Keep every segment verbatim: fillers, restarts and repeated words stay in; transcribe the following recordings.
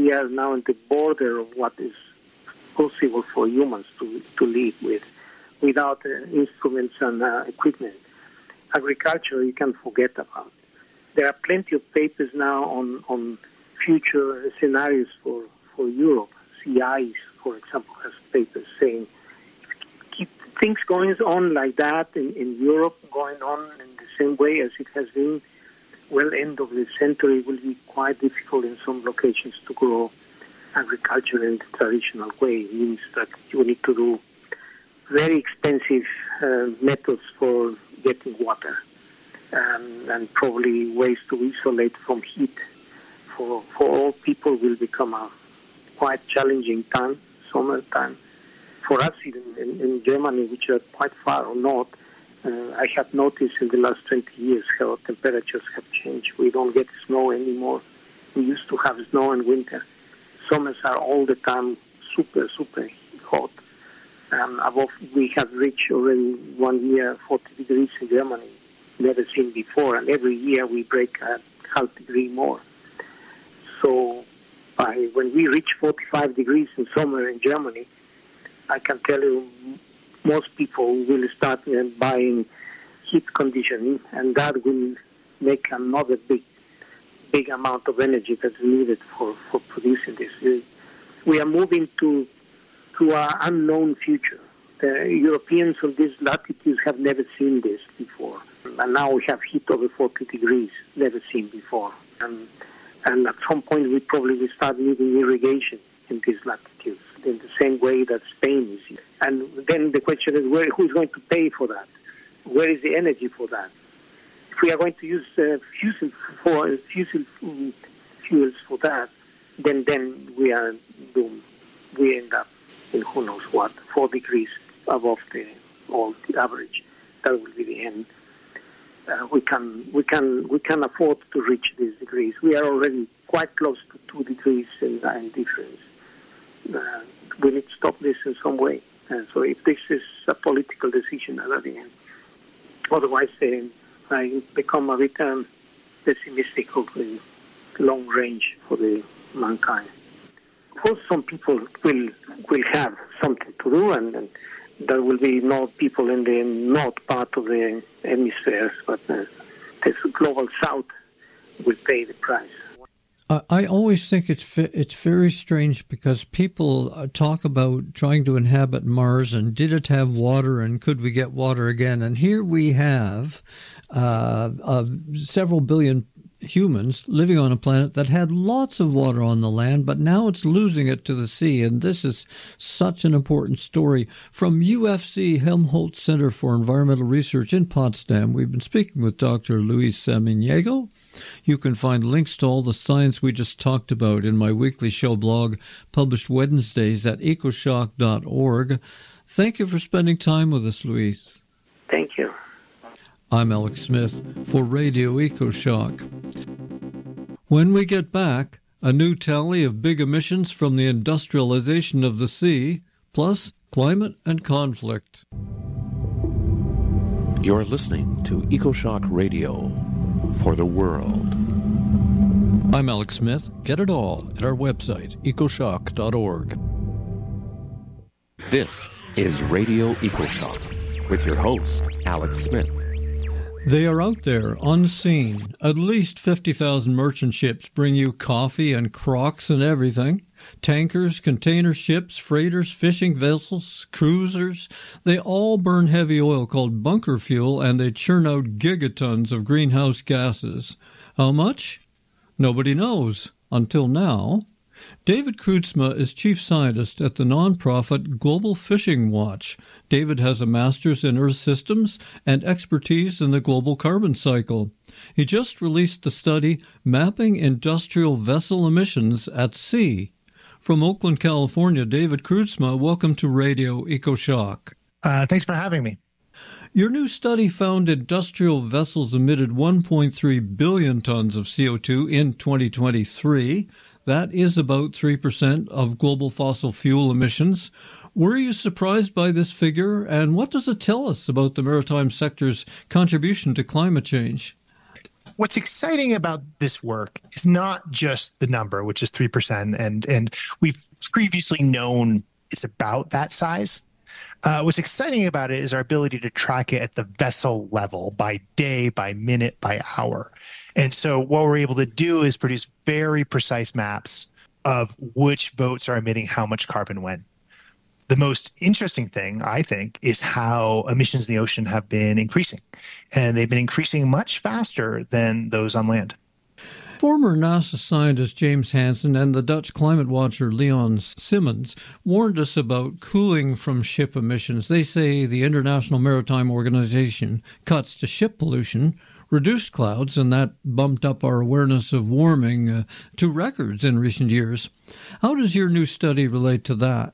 we are now on the border of what is possible for humans to, to live with, without uh, instruments and uh, equipment. Agriculture, you can forget about. There are plenty of papers now on, on future scenarios for, for Europe. C I, for example, has papers saying, keep things going on like that in, in Europe, going on in the same way as it has been, well, end of the century, it will be quite difficult in some locations to grow agriculture in the traditional way. It means that you need to do very expensive uh, methods for getting water, um, and probably ways to isolate from heat. For, for all people will become a quite challenging time, summertime. For us in, in, in Germany, which are quite far or north, uh, I have noticed in the last twenty years how temperatures have changed. We don't get snow anymore. We used to have snow in winter. Summers are all the time super, super hot. Um, above, we have reached already one year forty degrees in Germany, never seen before, and every year we break a half degree more. So by when we reach forty-five degrees in summer in Germany, I can tell you most people will start uh, buying heat conditioning, and that will make another big big amount of energy that's needed for, for producing this. We, we are moving to to an unknown future. The Europeans on these latitudes have never seen this before. And now we have heat over forty degrees, never seen before. And, and at some point we probably will start needing irrigation in these latitudes, in the same way that Spain is. And then the question is, where, who's going to pay for that? Where is the energy for that? If we are going to use uh, fossil, for, fossil fuels for that, then then we are doomed. We end up in who knows what, four degrees above the all the average. That will be the end. Uh, we can we can we can afford to reach these degrees. We are already quite close to two degrees in, in difference. Uh, we need to stop this in some way. And so if this is a political decision at the end, otherwise uh, I become a bit um, pessimistic of the long range for the mankind. Of course, some people will will have something to do, and, and there will be no people in the north part of the hemisphere, but uh, the global south will pay the price. I always think it's it's very strange because people talk about trying to inhabit Mars and did it have water and could we get water again? And here we have uh, uh, several billion humans living on a planet that had lots of water on the land, but now it's losing it to the sea. And this is such an important story. From U F C Helmholtz Center for Environmental Research in Potsdam, we've been speaking with Doctor Luis Samaniego. You can find links to all the science we just talked about in my weekly show blog, published Wednesdays at ecoshock dot org. Thank you for spending time with us, Luis. Thank you. I'm Alex Smith for Radio EcoShock. When we get back, a new tally of big emissions from the industrialization of the sea, plus climate and conflict. You're listening to EcoShock Radio for the world. I'm Alex Smith. Get it all at our website, ecoshock dot org. This is Radio EcoShock with your host, Alex Smith. They are out there, unseen. At least fifty thousand merchant ships bring you coffee and Crocs and everything. Tankers, container ships, freighters, fishing vessels, cruisers. They all burn heavy oil called bunker fuel, and they churn out gigatons of greenhouse gases. How much? Nobody knows. Until now. David Kreutzma is chief scientist at the nonprofit Global Fishing Watch. David has a master's in Earth systems and expertise in the global carbon cycle. He just released the study Mapping Industrial Vessel Emissions at Sea. From Oakland, California, David Kreutzma, welcome to Radio EcoShock. Uh, thanks for having me. Your new study found industrial vessels emitted one point three billion tons of C O two in twenty twenty-three. That is about three percent of global fossil fuel emissions. Were you surprised by this figure, and what does it tell us about the maritime sector's contribution to climate change? what's exciting about this work is not just the number, which is three percent, and, and we've previously known it's about that size. Uh, what's exciting about it is our ability to track it at the vessel level by day, by minute, by hour. And so what we're able to do is produce very precise maps of which boats are emitting how much carbon when. The most interesting thing, I think, is how emissions in the ocean have been increasing. And they've been increasing much faster than those on land. Former NASA scientist James Hansen and the Dutch climate watcher Leon Simmons warned us about cooling from ship emissions. They say the International Maritime Organization cuts to ship pollution reduced clouds, and that bumped up our awareness of warming uh, to records in recent years. How does your new study relate to that?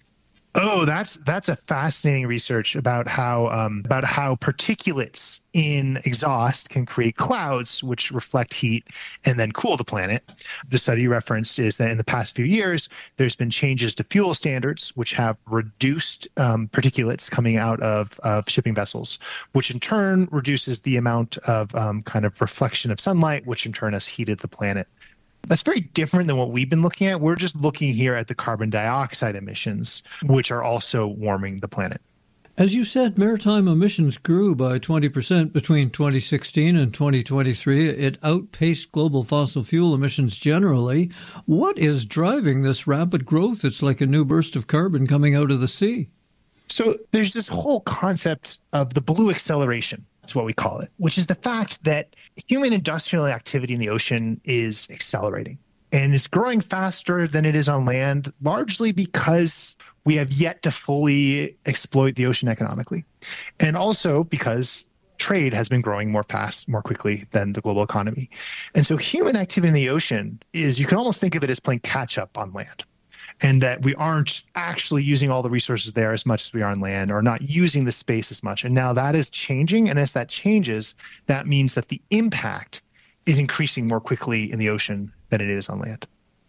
Oh, that's that's a fascinating research about how um, about how particulates in exhaust can create clouds which reflect heat and then cool the planet. The study referenced is that in the past few years, there's been changes to fuel standards which have reduced um, particulates coming out of, of shipping vessels, which in turn reduces the amount of um, kind of reflection of sunlight, which in turn has heated the planet. That's very different than what we've been looking at. We're just looking here at the carbon dioxide emissions, which are also warming the planet. As you said, maritime emissions grew by twenty percent between twenty sixteen and twenty twenty-three. It outpaced global fossil fuel emissions generally. What is driving this rapid growth? It's like a new burst of carbon coming out of the sea. So there's this whole concept of the blue acceleration. That's what we call it, which is the fact that human industrial activity in the ocean is accelerating and it's growing faster than it is on land, largely because we have yet to fully exploit the ocean economically. And also because trade has been growing more fast, more quickly than the global economy. And so human activity in the ocean is, you can almost think of it as playing catch up on land. And that we aren't actually using all the resources there as much as we are on land, or not using the space as much. And now that is changing. And as that changes, that means that the impact is increasing more quickly in the ocean than it is on land.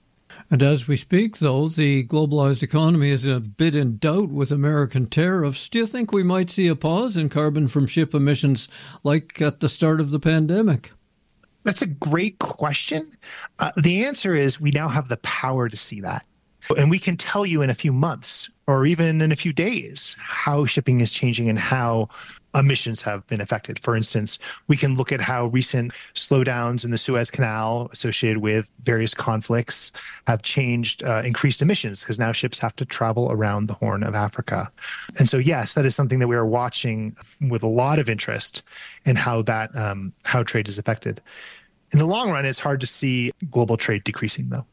And as we speak, though, the globalized economy is a bit in doubt with American tariffs. Do you think we might see a pause in carbon from ship emissions like at the start of the pandemic? That's a great question. Uh, the answer is we now have the power to see that. And we can tell you in a few months or even in a few days how shipping is changing and how emissions have been affected. For instance, we can look at how recent slowdowns in the Suez Canal associated with various conflicts have changed, uh, increased emissions, because now ships have to travel around the Horn of Africa. And so, yes, that is something that we are watching with a lot of interest in how that um, how trade is affected. In the long run, it's hard to see global trade decreasing, though.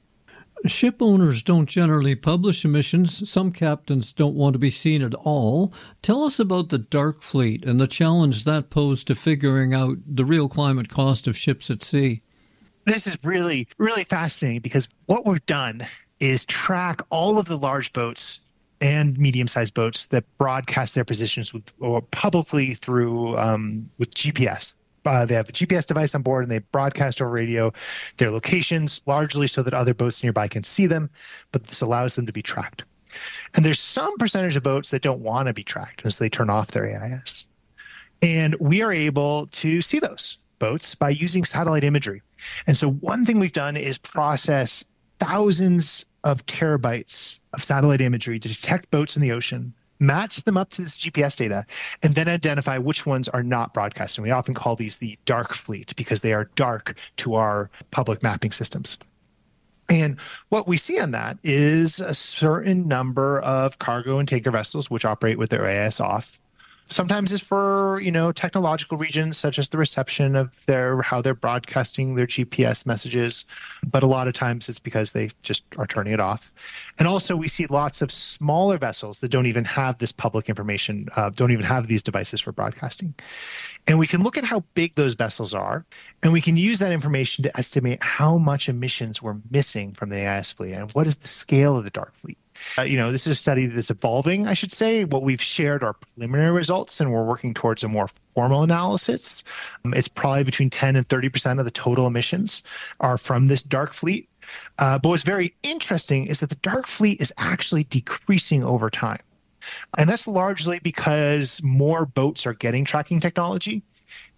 Ship owners don't generally publish emissions. Some captains don't want to be seen at all. Tell us about the dark fleet and the challenge that posed to figuring out the real climate cost of ships at sea. This is really, really fascinating, because what we've done is track all of the large boats and medium-sized boats that broadcast their positions with, or publicly through um, with G P S. Uh, they have a G P S device on board, and they broadcast over radio their locations, largely so that other boats nearby can see them, but this allows them to be tracked. And there's some percentage of boats that don't want to be tracked, and so they turn off their A I S. And we are able to see those boats by using satellite imagery. And so one thing we've done is process thousands of terabytes of satellite imagery to detect boats in the ocean, match them up to this G P S data, and then identify which ones are not broadcasting. We often call these the dark fleet because they are dark to our public mapping systems. And what we see on that is a certain number of cargo and tanker vessels which operate with their A I S off. Sometimes it's for, you know, technological regions, such as the reception of their, how they're broadcasting their G P S messages. But a lot of times it's because they just are turning it off. And also we see lots of smaller vessels that don't even have this public information, uh, don't even have these devices for broadcasting. And we can look at how big those vessels are, and we can use that information to estimate how much emissions we're missing from the A I S fleet and what is the scale of the dark fleet. Uh, you know, this is a study that's evolving, I should say. What we've shared are preliminary results, and we're working towards a more formal analysis. Um, it's probably between ten and thirty percent of the total emissions are from this dark fleet. Uh, but what's very interesting is that the dark fleet is actually decreasing over time. And that's largely because more boats are getting tracking technology.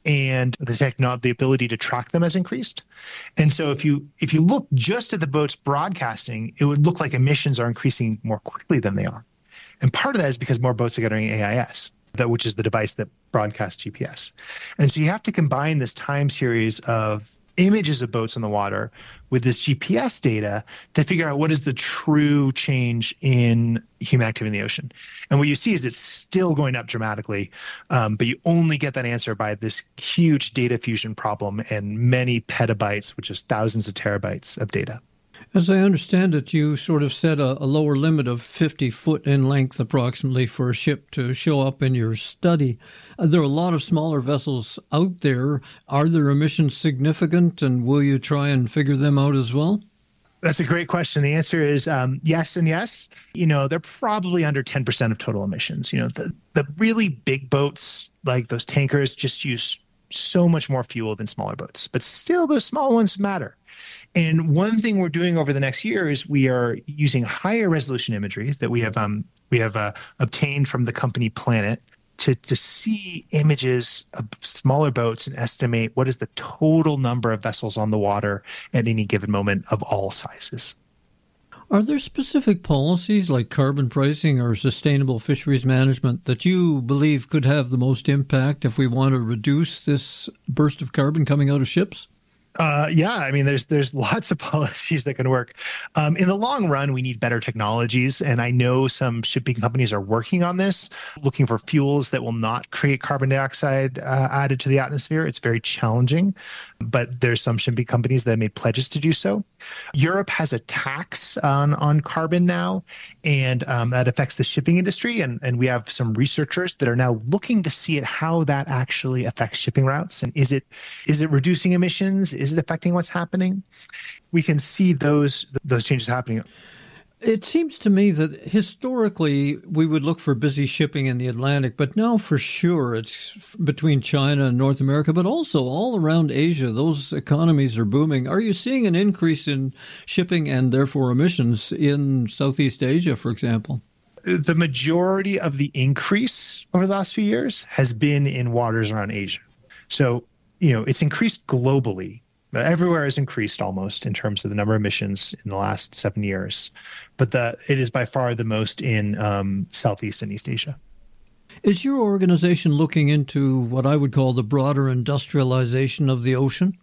and the techno- the ability to track them has increased. And so if you if you look just at the boats broadcasting, it would look like emissions are increasing more quickly than they are. And part of that is because more boats are getting A I S, that which is the device that broadcasts G P S. And so you have to combine this time series of images of boats in the water with this G P S data to figure out what is the true change in human activity in the ocean. And what you see is it's still going up dramatically, um, but you only get that answer by this huge data fusion problem and many petabytes, which is thousands of terabytes of data. As I understand it, you sort of set a, a lower limit of fifty foot in length approximately for a ship to show up in your study. Uh, there are a lot of smaller vessels out there. Are their emissions significant, and will you try and figure them out as well? That's a great question. The answer is um, yes and yes. You know, they're probably under ten percent of total emissions. You know, the, the really big boats, like those tankers, just use so much more fuel than smaller boats. But still, those small ones matter. And one thing we're doing over the next year is we are using higher resolution imagery that we have um, we have uh, obtained from the company Planet to, to see images of smaller boats and estimate what is the total number of vessels on the water at any given moment of all sizes. Are there specific policies like carbon pricing or sustainable fisheries management that you believe could have the most impact if we want to reduce this burst of carbon coming out of ships? Uh, yeah, I mean, there's there's lots of policies that can work. Um, in the long run, we need better technologies, and I know some shipping companies are working on this, looking for fuels that will not create carbon dioxide uh, added to the atmosphere. It's very challenging, but there's some shipping companies that have made pledges to do so. Europe has a tax on on carbon now, and um, that affects the shipping industry, and, and we have some researchers that are now looking to see at how that actually affects shipping routes, and is it is it reducing emissions? Is it affecting what's happening? We can see those those changes happening. It seems to me that historically we would look for busy shipping in the Atlantic, but now for sure it's between China and North America, but also all around Asia. Those economies are booming. Are you seeing an increase in shipping and therefore emissions in Southeast Asia, for example? The majority of the increase over the last few years has been in waters around Asia. So, you know, it's increased globally. Everywhere has increased almost in terms of the number of emissions in the last seven years. But the, it is by far the most in um, Southeast and East Asia. Is your organization looking into what I would call the broader industrialization of the ocean?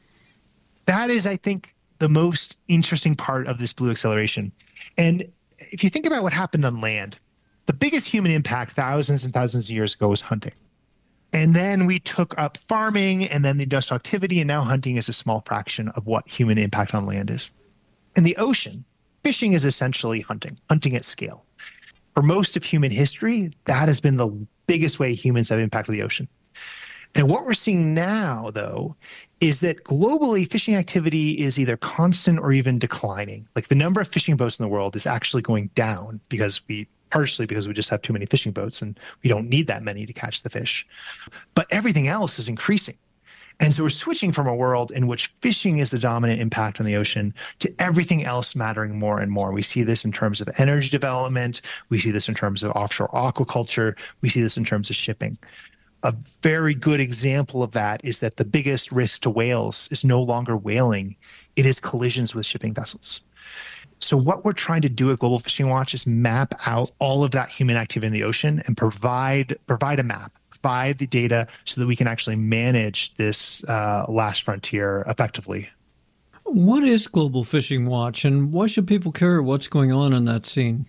That is, I think, the most interesting part of this blue acceleration. And if you think about what happened on land, the biggest human impact thousands and thousands of years ago was hunting. And then we took up farming and then the industrial activity, and now hunting is a small fraction of what human impact on land is. In the ocean, fishing is essentially hunting, hunting at scale. For most of human history, that has been the biggest way humans have impacted the ocean. And what we're seeing now, though, is that globally fishing activity is either constant or even declining. Like the number of fishing boats in the world is actually going down because we partially because we just have too many fishing boats and we don't need that many to catch the fish. But everything else is increasing. And so we're switching from a world in which fishing is the dominant impact on the ocean to everything else mattering more and more. We see this in terms of energy development. We see this in terms of offshore aquaculture. We see this in terms of shipping. A very good example of that is that the biggest risk to whales is no longer whaling. It is collisions with shipping vessels. So what we're trying to do at Global Fishing Watch is map out all of that human activity in the ocean and provide provide a map, provide the data so that we can actually manage this uh, last frontier effectively. What is Global Fishing Watch, and why should people care what's going on in that scene?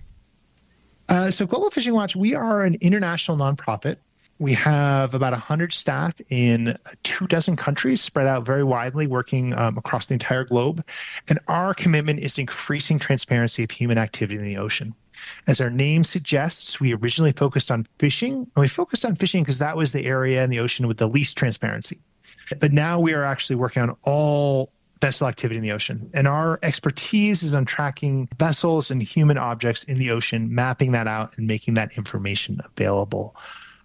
Uh, so Global Fishing Watch, we are an international nonprofit. We have about one hundred staff in two dozen countries spread out very widely, working um, across the entire globe. And our commitment is increasing transparency of human activity in the ocean. As our name suggests, we originally focused on fishing. And we focused on fishing because that was the area in the ocean with the least transparency. But now we are actually working on all vessel activity in the ocean. And our expertise is on tracking vessels and human objects in the ocean, mapping that out and making that information available.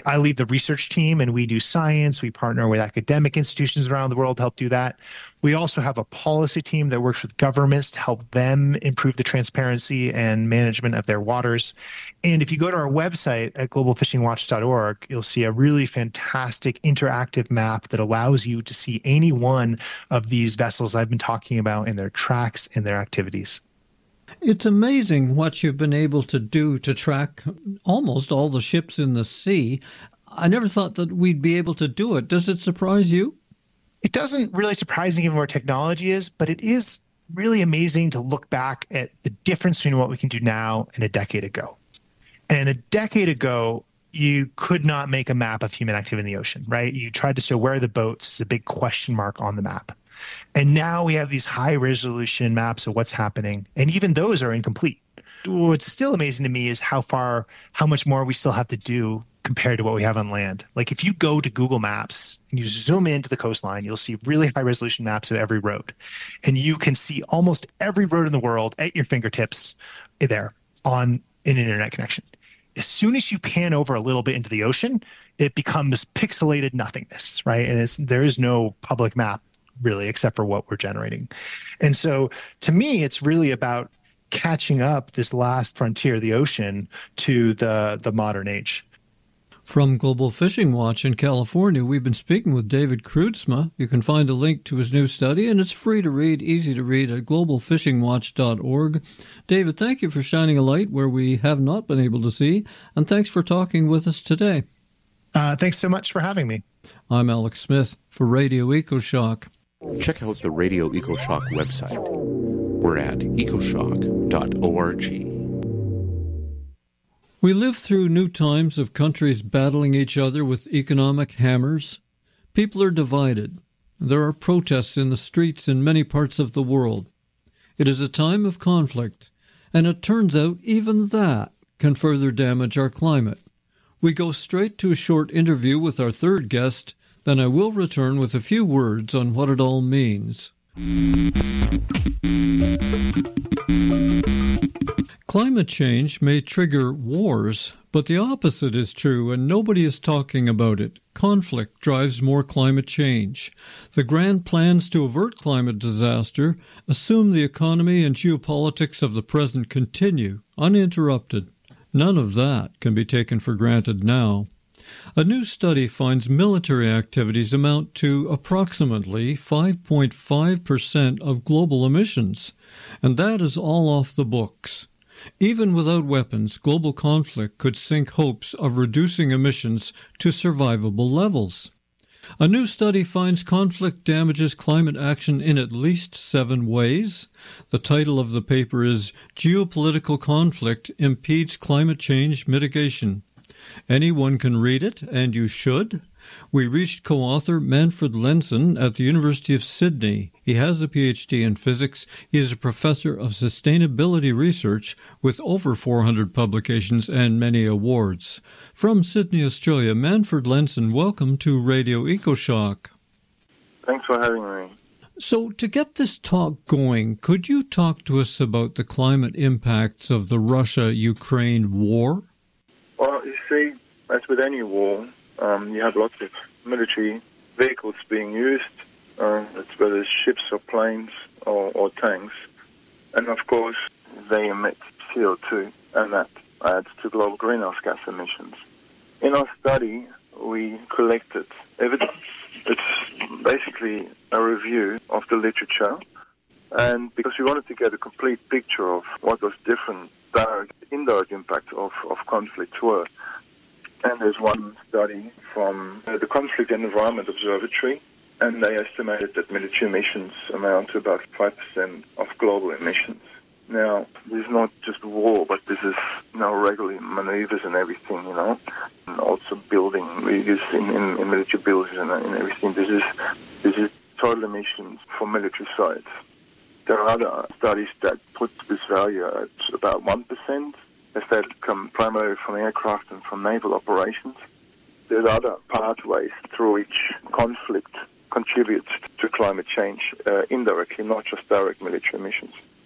I lead the research team, and we do science. We partner with academic institutions around the world to help do that. We also have a policy team that works with governments to help them improve the transparency and management of their waters. And if you go to our website at global fishing watch dot org, you'll see a really fantastic interactive map that allows you to see any one of these vessels I've been talking about in their tracks and their activities. It's amazing what you've been able to do to track almost all the ships in the sea. I never thought that we'd be able to do it. Does it surprise you? It doesn't really surprise me given where technology is, but it is really amazing to look back at the difference between what we can do now and a decade ago. And a decade ago, you could not make a map of human activity in the ocean, right? You tried to show where are the boats, it's a big question mark on the map. And now we have these high-resolution maps of what's happening, and even those are incomplete. What's still amazing to me is how far, how much more we still have to do compared to what we have on land. Like if you go to Google Maps and you zoom into the coastline, you'll see really high-resolution maps of every road. And you can see almost every road in the world at your fingertips there on an internet connection. As soon as you pan over a little bit into the ocean, it becomes pixelated nothingness, right? And it's, there is no public map really, except for what we're generating. And so to me, it's really about catching up this last frontier, the ocean, to the, the modern age. From Global Fishing Watch in California, we've been speaking with David Kreutzma. You can find a link to his new study, and it's free to read, easy to read at global fishing watch dot org. David, thank you for shining a light where we have not been able to see, and thanks for talking with us today. Uh, thanks so much for having me. I'm Alex Smith for Radio EcoShock. Check out the Radio EcoShock website. We're at ecoshock dot org. We live through new times of countries battling each other with economic hammers. People are divided. There are protests in the streets in many parts of the world. It is a time of conflict, and it turns out even that can further damage our climate. We go straight to a short interview with our third guest, then I will return with a few words on what it all means. Climate change may trigger wars, but the opposite is true, and nobody is talking about it. Conflict drives more climate change. The grand plans to avert climate disaster assume the economy and geopolitics of the present continue, uninterrupted. None of that can be taken for granted now. A new study finds military activities amount to approximately five point five percent of global emissions, and that is all off the books. Even without weapons, global conflict could sink hopes of reducing emissions to survivable levels. A new study finds conflict damages climate action in at least seven ways. The title of the paper is Geopolitical Conflict Impedes Climate Change Mitigation. Anyone can read it, and you should. We reached co-author Manfred Lenssen at the University of Sydney. He has a P H D in physics. He is a professor of sustainability research with over four hundred publications and many awards. From Sydney, Australia, Manfred Lenssen, welcome to Radio EcoShock. Thanks for having me. So, to get this talk going, could you talk to us about the climate impacts of the Russia-Ukraine war? Well, you see, as with any war, um, you have lots of military vehicles being used, uh, whether it's ships or planes or, or tanks. And of course, they emit C O two, and that adds to global greenhouse gas emissions. In our study, we collected evidence. It's basically a review of the literature, and because we wanted to get a complete picture of what those different direct, indirect impacts of, of conflicts were. And there's one study from uh, the Conflict and Environment Observatory, and they estimated that military emissions amount to about five percent of global emissions. Now, this is not just war, but this is, you know, regular maneuvers and everything, you know, and also building, we use in, in, in military buildings and, and everything. This is, this is total emissions for military sites. There are other studies that put this value at about one percent, as that come primarily from aircraft and from naval operations. There's other pathways through which conflict contributes to climate change uh, indirectly, not just direct military emissions.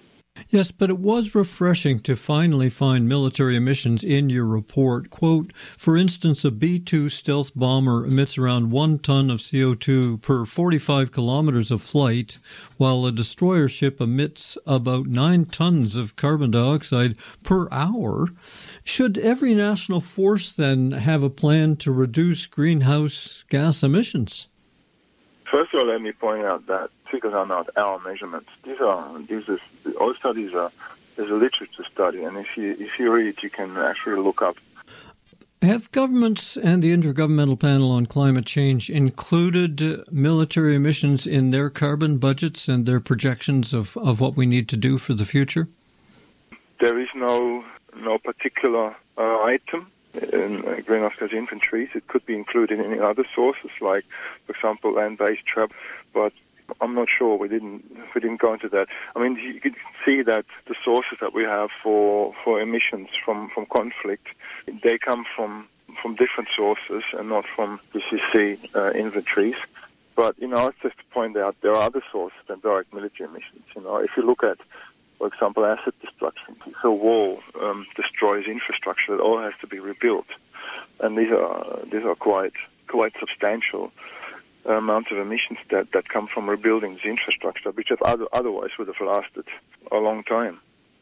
Yes, but it was refreshing to finally find military emissions in your report. Quote, for instance, a B two stealth bomber emits around one ton of C O two per forty-five kilometers of flight, while a destroyer ship emits about nine tons of carbon dioxide per hour. Should every national force then have a plan to reduce greenhouse gas emissions? First of all, let me point out that figures are not our measurements. These are these are all studies are is a literature study, and if you if you read, you can actually look up. Have governments and the Intergovernmental Panel on Climate Change included military emissions in their carbon budgets and their projections of, of what we need to do for the future? There is no no particular uh, item in uh, greenhouse gas inventories. It could be included in other sources, like, for example, land-based travel, but I'm not sure. We didn't we didn't go into that. I mean, you can see that the sources that we have for, for emissions from, from conflict, they come from from different sources and not from the C C uh, inventories. But, you know, just to point out, there are other sources than direct military emissions. You know, if you look at, for example, asset destruction, if a wall um, destroys infrastructure, it all has to be rebuilt, and these are these are quite quite substantial amounts of emissions that, that come from rebuilding the infrastructure, which have other, otherwise would have lasted a long time.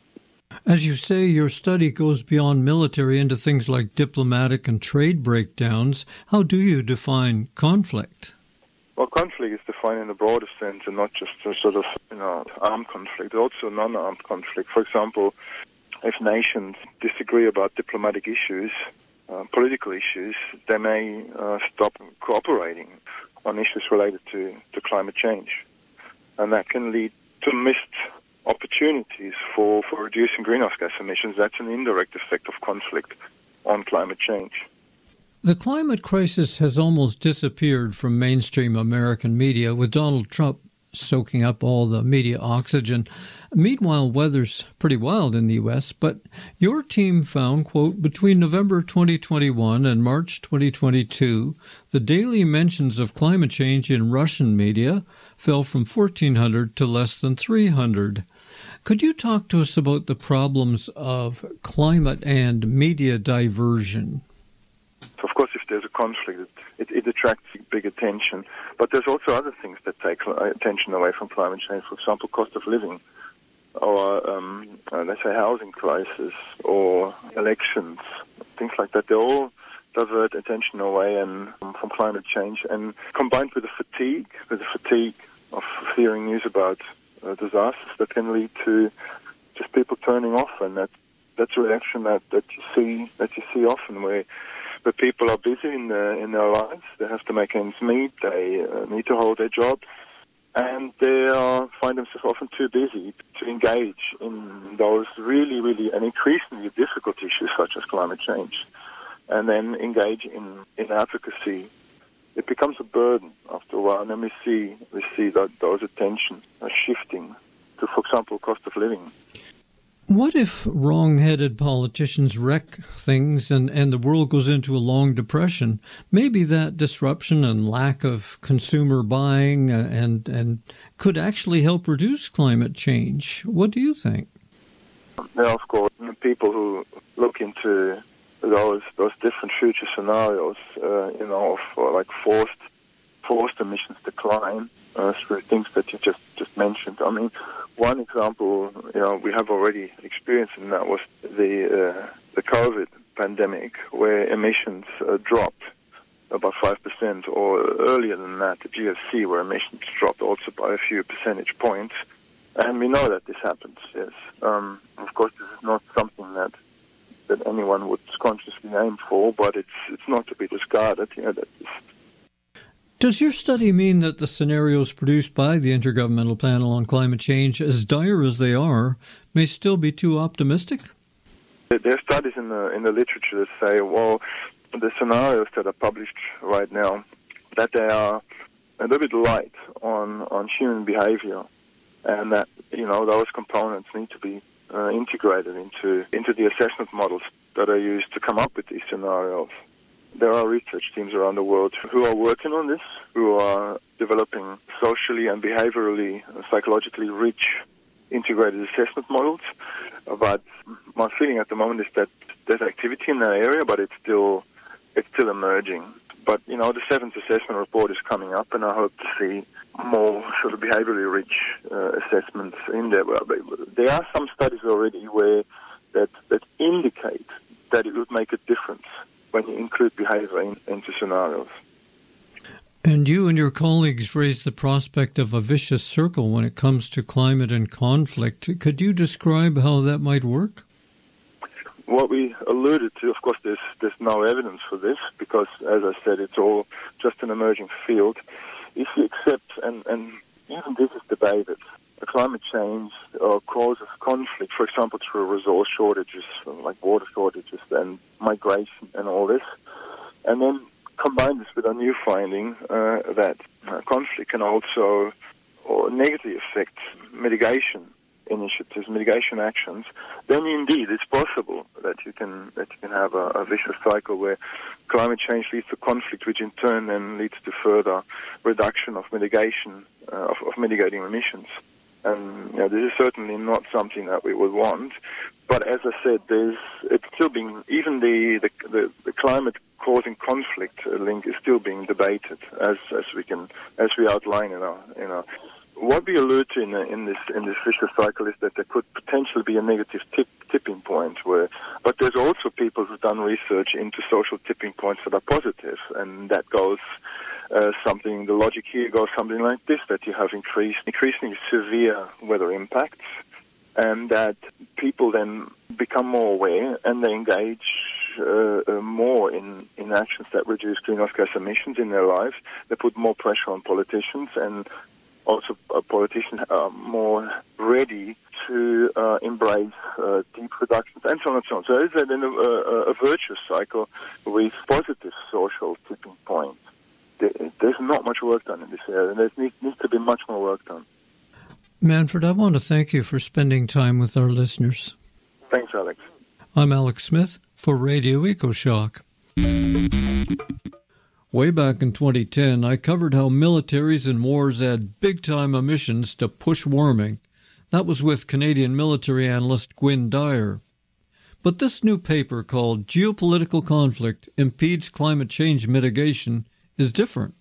As you say, your study goes beyond military into things like diplomatic and trade breakdowns. How do you define conflict? Well, conflict is defined in the broader sense, and not just a sort of, you know, armed conflict, also non-armed conflict. For example, if nations disagree about diplomatic issues, uh, political issues, they may uh, stop cooperating on issues related to, to climate change. And that can lead to missed opportunities for, for reducing greenhouse gas emissions. That's an indirect effect of conflict on climate change. The climate crisis has almost disappeared from mainstream American media, with Donald Trump soaking up all the media oxygen. Meanwhile, weather's pretty wild in the U S, but your team found, quote, between November twenty twenty-one and March twenty twenty-two, the daily mentions of climate change in Russian media fell from fourteen hundred to less than three hundred. Could you talk to us about the problems of climate and media diversion? Of course, if there's a conflict, it, it, it attracts big attention. But there's also other things that take attention away from climate change. For example, cost of living, or um, uh, let's say housing crisis, or elections, things like that. They all divert attention away and um, from climate change. And combined with the fatigue, with the fatigue of hearing news about uh, disasters, that can lead to just people turning off. And that that's a reaction that, that you see that you see often, where But people are busy in, the, in their lives. They have to make ends meet. They uh, need to hold their jobs. And they uh, find themselves often too busy to engage in those really, really and increasingly difficult issues such as climate change. And then engage in, in advocacy. It becomes a burden after a while. And then we see, we see that those attention are shifting to, for example, cost of living. What if wrong-headed politicians wreck things and, and the world goes into a long depression? Maybe that disruption and lack of consumer buying and, and could actually help reduce climate change. What do you think? Yeah, of course. People who look into those those different future scenarios, uh, you know, of like forced forced emissions decline uh, through things that you just, just mentioned. I mean, one example, you know, we have already experienced, and that was the uh, the COVID pandemic, where emissions uh, dropped about five percent, or earlier than that, the G F C, where emissions dropped also by a few percentage points. And we know that this happens, yes. Um, of course, this is not something that that anyone would consciously aim for, but it's it's not to be discarded. You know, that this, Does your study mean that the scenarios produced by the Intergovernmental Panel on Climate Change, as dire as they are, may still be too optimistic? There are studies in the in the literature that say, well, the scenarios that are published right now, that they are a little bit light on, on human behavior, and that, you know, those components need to be uh, integrated into into the assessment models that are used to come up with these scenarios. There are research teams around the world who are working on this, who are developing socially and behaviorally, and psychologically rich integrated assessment models. But my feeling at the moment is that there's activity in that area, but it's still it's still emerging. But, you know, the seventh assessment report is coming up, and I hope to see more sort of behaviorally rich uh, assessments in there. But there are some studies already where that, that indicate that it would make a difference when you include behavior in, into scenarios. And you and your colleagues raised the prospect of a vicious circle when it comes to climate and conflict. Could you describe how that might work? What we alluded to, of course, there's, there's no evidence for this because, as I said, it's all just an emerging field. If you accept, and, and even this is debated, climate change uh, causes conflict, for example, through resource shortages, like water shortages and migration and all this, and then combine this with a new finding uh, that uh, conflict can also or negatively affect mitigation initiatives, mitigation actions, then indeed it's possible that you can that you can have a, a vicious cycle where climate change leads to conflict, which in turn then leads to further reduction of mitigation uh, of, of mitigating emissions. And you know, this is certainly not something that we would want. But as I said, there's it's still being even the the, the, the climate causing conflict link is still being debated as as we can as we outline in our in our. What we allude to in, in this in this vicious cycle is that there could potentially be a negative tip, tipping point. Where, but there's also people who've done research into social tipping points that are positive, and that goes uh, something. The logic here goes something like this: that you have increased, increasingly severe weather impacts, and that people then become more aware and they engage uh, uh, more in in actions that reduce greenhouse gas emissions in their lives. They put more pressure on politicians and. Also, uh, politicians are more ready to uh, embrace uh, deep reductions and so on and so on. So it's a, a, a virtuous cycle with positive social tipping points. There, there's not much work done in this area, and there needs, needs to be much more work done. Manfred, I want to thank you for spending time with our listeners. Thanks, Alex. I'm Alex Smith for Radio EcoShock. Way back in twenty ten, I covered how militaries and wars add big-time emissions to push warming. That was with Canadian military analyst Gwynne Dyer. But this new paper called Geopolitical Conflict Impedes Climate Change Mitigation is different.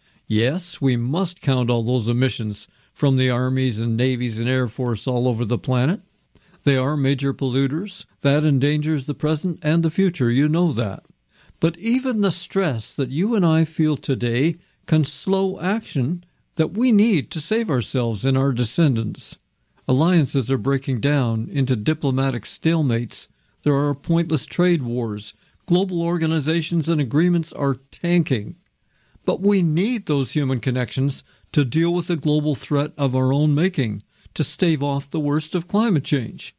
Yes, we must count all those emissions from the armies and navies and air force all over the planet. They are major polluters. That endangers the present and the future. You know that. But even the stress that you and I feel today can slow action that we need to save ourselves and our descendants. Alliances are breaking down into diplomatic stalemates. There are pointless trade wars. Global organizations and agreements are tanking. But we need those human connections to deal with the global threat of our own making, to stave off the worst of climate change.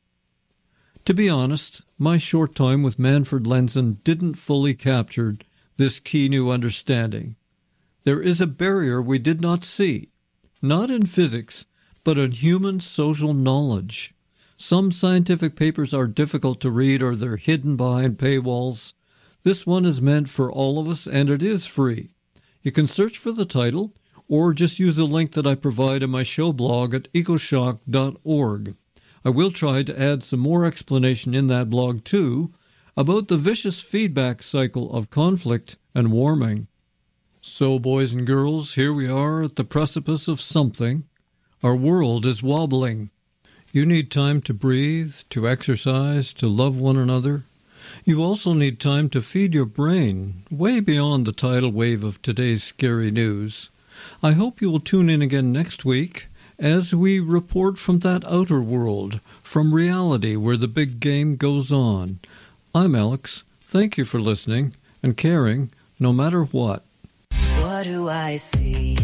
To be honest, my short time with Manfred Lenzen didn't fully capture this key new understanding. There is a barrier we did not see, not in physics, but in human social knowledge. Some scientific papers are difficult to read or they're hidden behind paywalls. This one is meant for all of us, and it is free. You can search for the title or just use the link that I provide in my show blog at ecoshock dot org. I will try to add some more explanation in that blog, too, about the vicious feedback cycle of conflict and warming. So, boys and girls, here we are at the precipice of something. Our world is wobbling. You need time to breathe, to exercise, to love one another. You also need time to feed your brain, way beyond the tidal wave of today's scary news. I hope you will tune in again next week as we report from that outer world, from reality where the big game goes on. I'm Alex. Thank you for listening and caring no matter what. What do I see?